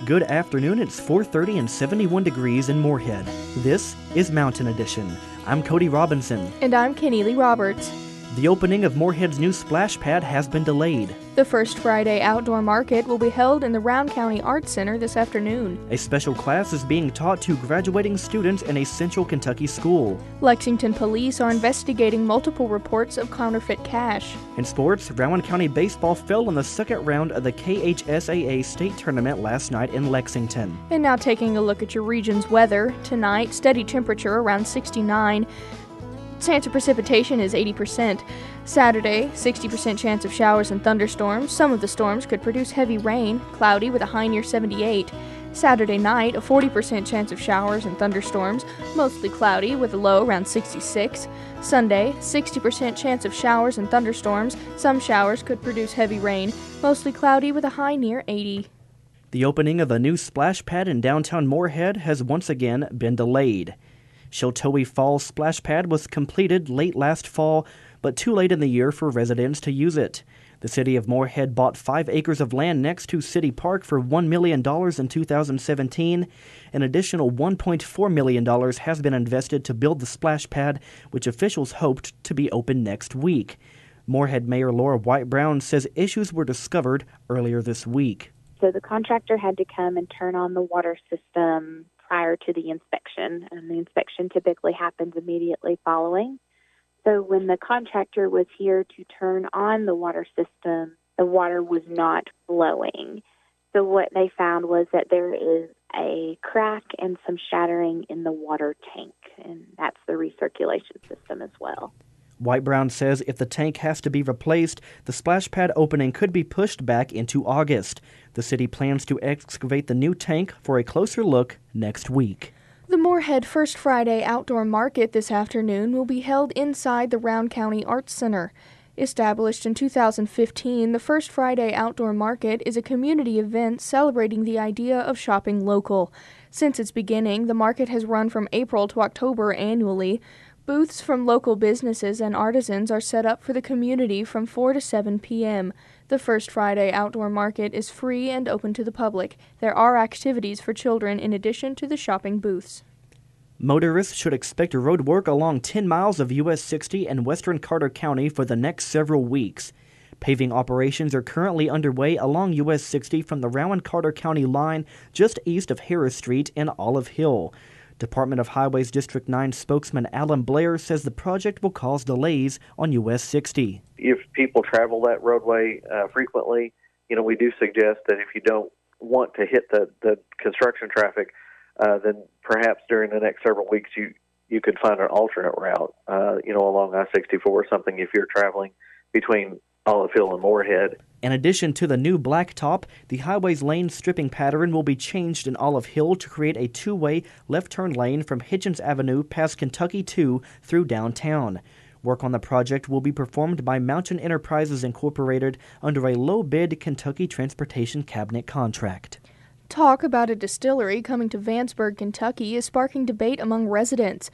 Good afternoon, it's 4:30 and 71 degrees in Moorhead. This is Mountain Edition. I'm Cody Robinson. And I'm Keneally Roberts. The opening of Moorhead's new splash pad has been delayed. The First Friday Outdoor Market will be held in the Round County Arts Center this afternoon. A special class is being taught to graduating students in a Central Kentucky school. Lexington police are investigating multiple reports of counterfeit cash. In sports, Rowan County baseball fell in the second round of the KHSAA state tournament last night in Lexington. And now taking a look at your region's weather. Tonight, steady temperature around 69. Chance of precipitation is 80%. Saturday, 60% chance of showers and thunderstorms. Some of the storms could produce heavy rain, cloudy with a high near 78. Saturday night, a 40% chance of showers and thunderstorms, mostly cloudy with a low around 66. Sunday, 60% chance of showers and thunderstorms. Some showers could produce heavy rain, mostly cloudy with a high near 80. The opening of a new splash pad in downtown Moorhead has once again been delayed. Sheltowee Falls Splash Pad was completed late last fall, but too late in the year for residents to use it. The city of Moorhead bought 5 acres of land next to City Park for $1 million in 2017. An additional $1.4 million has been invested to build the splash pad, which officials hoped to be open next week. Moorhead Mayor Laura White Brown says issues were discovered earlier this week. So the contractor had to come and turn on the water system prior to the inspection, and the inspection typically happens immediately following. So when the contractor was here to turn on the water system, the water was not flowing. So what they found was that there is a crack and some shattering in the water tank, and that's the recirculation system as well. White Brown says if the tank has to be replaced, the splash pad opening could be pushed back into August. The city plans to excavate the new tank for a closer look next week. The Moorhead First Friday Outdoor Market this afternoon will be held inside the Round County Arts Center. Established in 2015, the First Friday Outdoor Market is a community event celebrating the idea of shopping local. Since its beginning, the market has run from April to October annually. Booths from local businesses and artisans are set up for the community from 4 to 7 p.m. The First Friday Outdoor Market is free and open to the public. There are activities for children in addition to the shopping booths. Motorists should expect road work along 10 miles of US 60 in western Carter County for the next several weeks. Paving operations are currently underway along US 60 from the Rowan-Carter County line just east of Harris Street in Olive Hill. Department of Highways District 9 spokesman Alan Blair says the project will cause delays on US 60. If people travel that roadway frequently, we do suggest that if you don't want to hit the construction traffic, then perhaps during the next several weeks you could find an alternate route, along I-64 or something if you're traveling between Olive Hill and Moorhead. In addition to the new blacktop, the highway's lane stripping pattern will be changed in Olive Hill to create a two-way left-turn lane from Hitchens Avenue past Kentucky 2 through downtown. Work on the project will be performed by Mountain Enterprises Incorporated under a low-bid Kentucky Transportation Cabinet contract. Talk about a distillery coming to Vanceburg, Kentucky is sparking debate among residents.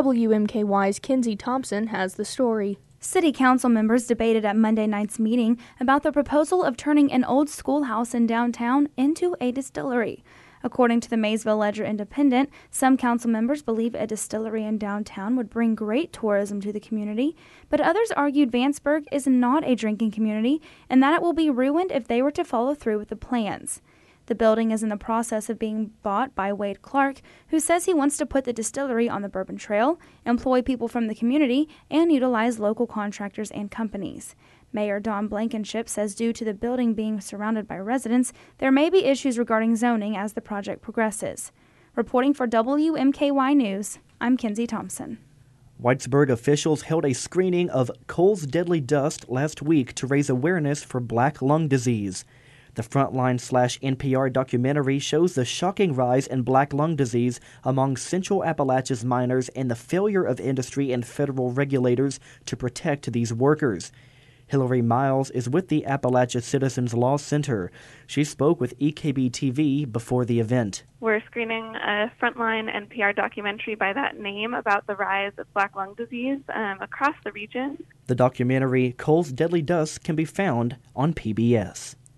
WMKY's Kinsey Thompson has the story. City Council members debated at Monday night's meeting about the proposal of turning an old schoolhouse in downtown into a distillery. According to the Maysville Ledger-Independent, some council members believe a distillery in downtown would bring great tourism to the community, but others argued Vanceburg is not a drinking community and that it will be ruined if they were to follow through with the plans. The building is in the process of being bought by Wade Clark, who says he wants to put the distillery on the Bourbon Trail, employ people from the community, and utilize local contractors and companies. Mayor Don Blankenship says due to the building being surrounded by residents, there may be issues regarding zoning as the project progresses. Reporting for WMKY News, I'm Kinsey Thompson. Whitesburg officials held a screening of Cole's Deadly Dust last week to raise awareness for black lung disease. The Frontline/NPR documentary shows the shocking rise in black lung disease among Central Appalachia's miners and the failure of industry and federal regulators to protect these workers. Hillary Miles is with the Appalachia Citizens Law Center. She spoke with EKB-TV before the event. We're screening a Frontline NPR documentary by that name about the rise of black lung disease across the region. The documentary, Cole's Deadly Dust, can be found on PBS.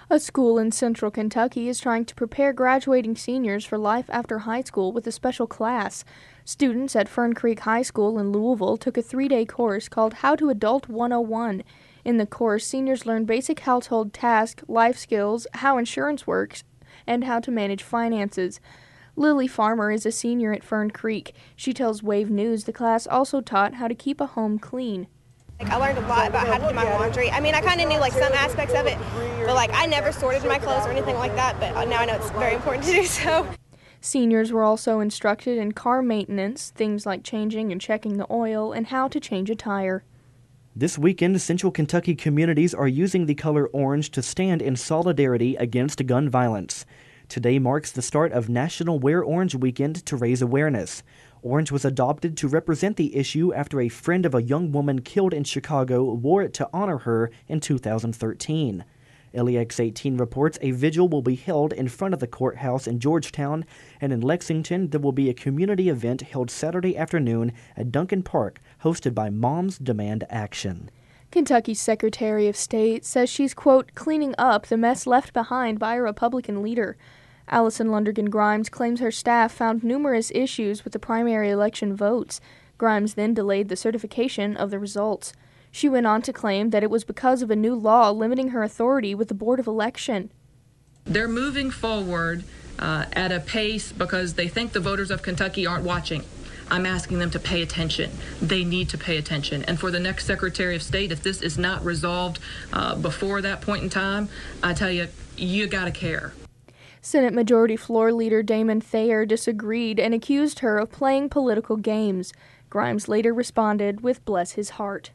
A school in central Kentucky is trying to prepare graduating seniors for life after high school with a special class. Students at Fern Creek High School in Louisville took a 3-day course called How to Adult 101. In the course, seniors learn basic household tasks, life skills, how insurance works, and how to manage finances. Lily Farmer is a senior at Fern Creek. She tells Wave News the class also taught how to keep a home clean. I learned a lot about how to do my laundry. I mean, I kind of knew some aspects of it, but I never sorted my clothes or anything like that, but now I know it's very important to do so. Seniors were also instructed in car maintenance, things like changing and checking the oil, and how to change a tire. This weekend, Central Kentucky communities are using the color orange to stand in solidarity against gun violence. Today marks the start of National Wear Orange Weekend to raise awareness. Orange was adopted to represent the issue after a friend of a young woman killed in Chicago wore it to honor her in 2013. LEX 18 reports a vigil will be held in front of the courthouse in Georgetown, and in Lexington there will be a community event held Saturday afternoon at Duncan Park, hosted by Moms Demand Action. Kentucky's Secretary of State says she's, quote, cleaning up the mess left behind by a Republican leader. Allison Lundergan Grimes claims her staff found numerous issues with the primary election votes. Grimes then delayed the certification of the results. She went on to claim that it was because of a new law limiting her authority with the Board of Election. They're moving forward at a pace because they think the voters of Kentucky aren't watching. I'm asking them to pay attention. They need to pay attention. And for the next Secretary of State, if this is not resolved before that point in time, I tell you, you got to care. Senate Majority Floor Leader Damon Thayer disagreed and accused her of playing political games. Grimes later responded with "bless his heart."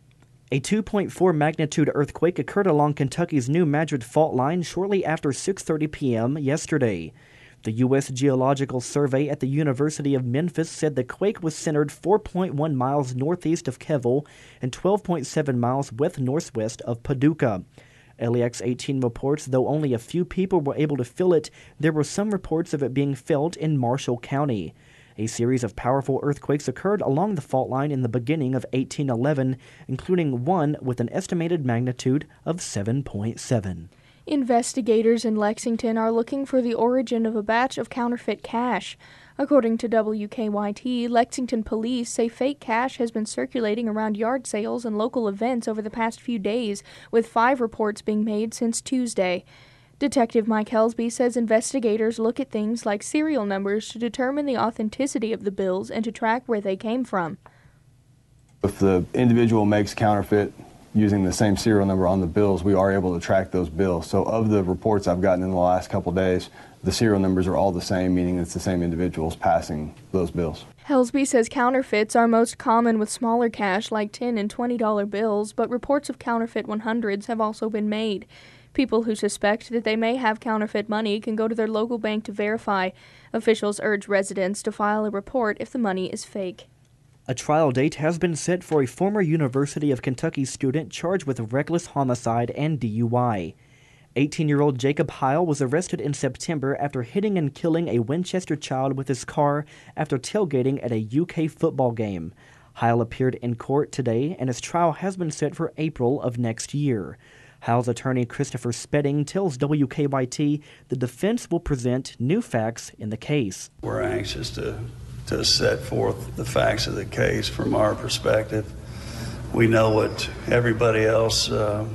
A 2.4 magnitude earthquake occurred along Kentucky's New Madrid fault line shortly after 6:30 p.m. yesterday. The U.S. Geological Survey at the University of Memphis said the quake was centered 4.1 miles northeast of Kevel and 12.7 miles west-northwest of Paducah. LEX 18 reports though only a few people were able to feel it, there were some reports of it being felt in Marshall County. A series of powerful earthquakes occurred along the fault line in the beginning of 1811, including one with an estimated magnitude of 7.7. Investigators in Lexington are looking for the origin of a batch of counterfeit cash. According to WKYT, Lexington police say fake cash has been circulating around yard sales and local events over the past few days, with 5 reports being made since Tuesday. Detective Mike Helsby says investigators look at things like serial numbers to determine the authenticity of the bills and to track where they came from. If the individual makes counterfeit using the same serial number on the bills, we are able to track those bills. So of the reports I've gotten in the last couple of days, the serial numbers are all the same, meaning it's the same individuals passing those bills. Helsby says counterfeits are most common with smaller cash like $10 and $20 bills, but reports of counterfeit 100s have also been made. People who suspect that they may have counterfeit money can go to their local bank to verify. Officials urge residents to file a report if the money is fake. A trial date has been set for a former University of Kentucky student charged with reckless homicide and DUI. 18-year-old Jacob Heil was arrested in September after hitting and killing a Winchester child with his car after tailgating at a UK football game. Heil appeared in court today, and his trial has been set for April of next year. Heil's attorney Christopher Spedding tells WKYT the defense will present new facts in the case. We're anxious to set forth the facts of the case from our perspective. We know what everybody else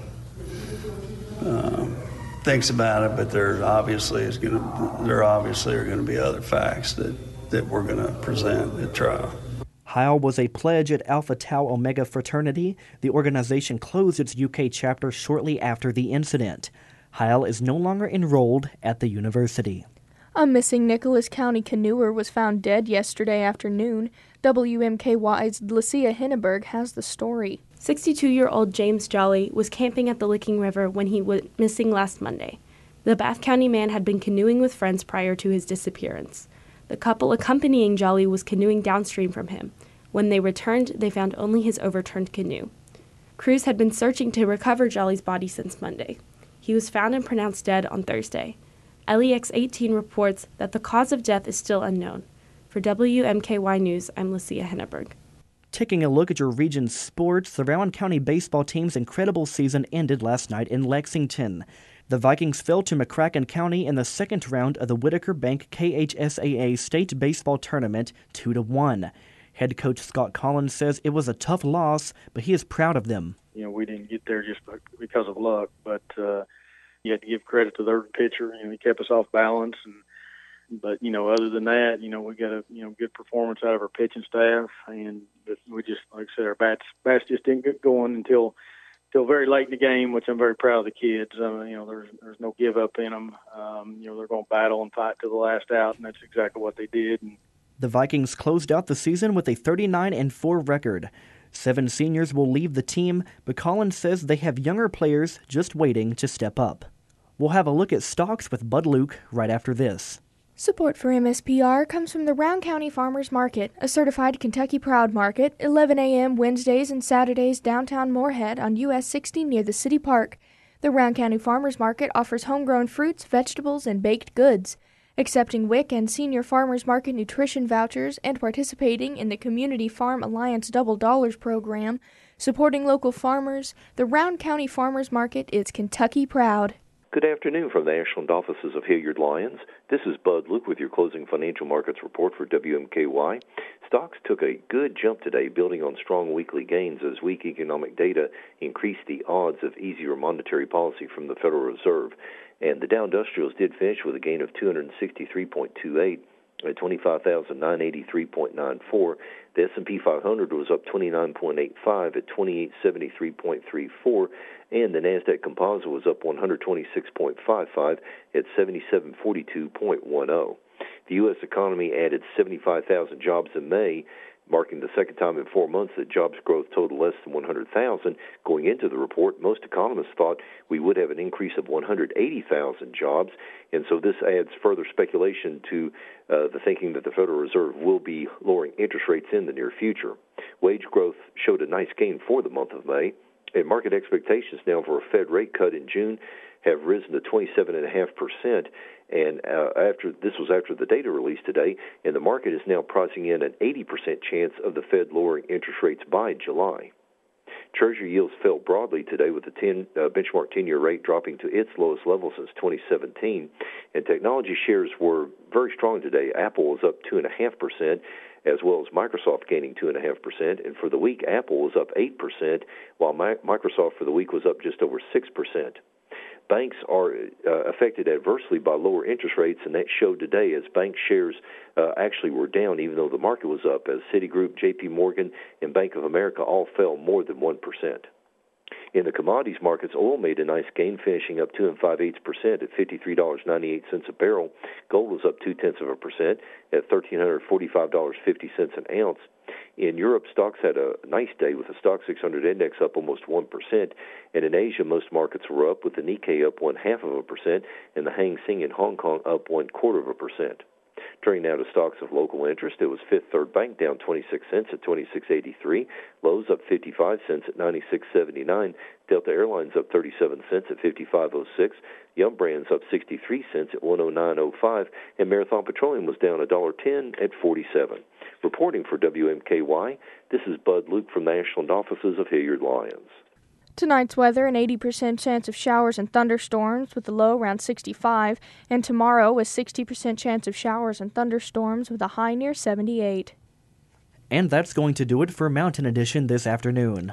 thinks about it, but there obviously are going to be other facts that we're going to present at trial. Heil was a pledge at Alpha Tau Omega fraternity. The organization closed its UK chapter shortly after the incident. Heil is no longer enrolled at the university. A missing Nicholas County canoeer was found dead yesterday afternoon. WMKY's Lucia Hinneberg has the story. 62-year-old James Jolly was camping at the Licking River when he went missing last Monday. The Bath County man had been canoeing with friends prior to his disappearance. The couple accompanying Jolly was canoeing downstream from him. When they returned, they found only his overturned canoe. Crews had been searching to recover Jolly's body since Monday. He was found and pronounced dead on Thursday. LEX 18 reports that the cause of death is still unknown. For WMKY News, I'm Lucia Hinneberg. Taking a look at your region's sports, the Rowan County baseball team's incredible season ended last night in Lexington. The Vikings fell to McCracken County in the second round of the Whitaker Bank KHSAA State Baseball Tournament 2-1. Head coach Scott Collins says it was a tough loss, but he is proud of them. We didn't get there just because of luck, but you have to give credit to their pitcher. He kept us off balance, but other than that, we got a good performance out of our pitching staff, and we just, like I said, our bats just didn't get going until very late in the game, which I'm very proud of the kids. There's no give up in them. They're going to battle and fight to the last out, and that's exactly what they did. The Vikings closed out the season with a 39-4 record. 7 seniors will leave the team, but Collins says they have younger players just waiting to step up. We'll have a look at stocks with Bud Luke right after this. Support for MSPR comes from the Round County Farmers Market, a certified Kentucky Proud Market, 11 a.m. Wednesdays and Saturdays downtown Moorhead on US 60 near the City Park. The Round County Farmers Market offers homegrown fruits, vegetables, and baked goods. Accepting WIC and Senior Farmers Market nutrition vouchers and participating in the Community Farm Alliance Double Dollars program, supporting local farmers, the Round County Farmers Market is Kentucky Proud. Good afternoon from the Ashland offices of Hilliard Lyons. This is Bud Luke with your closing financial markets report for WMKY. Stocks took a good jump today, building on strong weekly gains as weak economic data increased the odds of easier monetary policy from the Federal Reserve. And the Dow Industrials did finish with a gain of 263.28 at 25,983.94. The S&P 500 was up 29.85 at 2873.34, and the Nasdaq Composite was up 126.55 at 7742.10. The U.S. economy added 75,000 jobs in May, marking the second time in 4 months that jobs growth totaled less than 100,000. Going into the report, most economists thought we would have an increase of 180,000 jobs, and so this adds further speculation to the thinking that the Federal Reserve will be lowering interest rates in the near future. Wage growth showed a nice gain for the month of May, and market expectations now for a Fed rate cut in June have risen to 27.5%. And after the data release today, and the market is now pricing in an 80% chance of the Fed lowering interest rates by July. Treasury yields fell broadly today with the benchmark 10-year rate dropping to its lowest level since 2017. And technology shares were very strong today. Apple was up 2.5%, as well as Microsoft gaining 2.5%. And for the week, Apple was up 8%, while Microsoft for the week was up just over 6%. Banks are affected adversely by lower interest rates, and that showed today as bank shares actually were down, even though the market was up, as Citigroup, J.P. Morgan, and Bank of America all fell more than 1%. In the commodities markets, oil made a nice gain, finishing up 2 5/8% at $53.98 a barrel. Gold was up 0.2% at $1,345.50 an ounce. In Europe, stocks had a nice day with the Stock 600 index up almost 1%, and in Asia, most markets were up, with the Nikkei up 0.5% and the Hang Seng in Hong Kong up 0.25%. Turning now to stocks of local interest, it was Fifth Third Bank down 26 cents at $26.83, Lowe's up 55 cents at $96.79, Delta Airlines up 37 cents at $55.06, Yum Brands up 63 cents at $109.05, and Marathon Petroleum was down $1.10 at 47. Reporting for WMKY, this is Bud Luke from the Ashland offices of Hilliard Lyons. Tonight's weather, an 80% chance of showers and thunderstorms with a low around 65, and tomorrow a 60% chance of showers and thunderstorms with a high near 78. And that's going to do it for Mountain Edition this afternoon.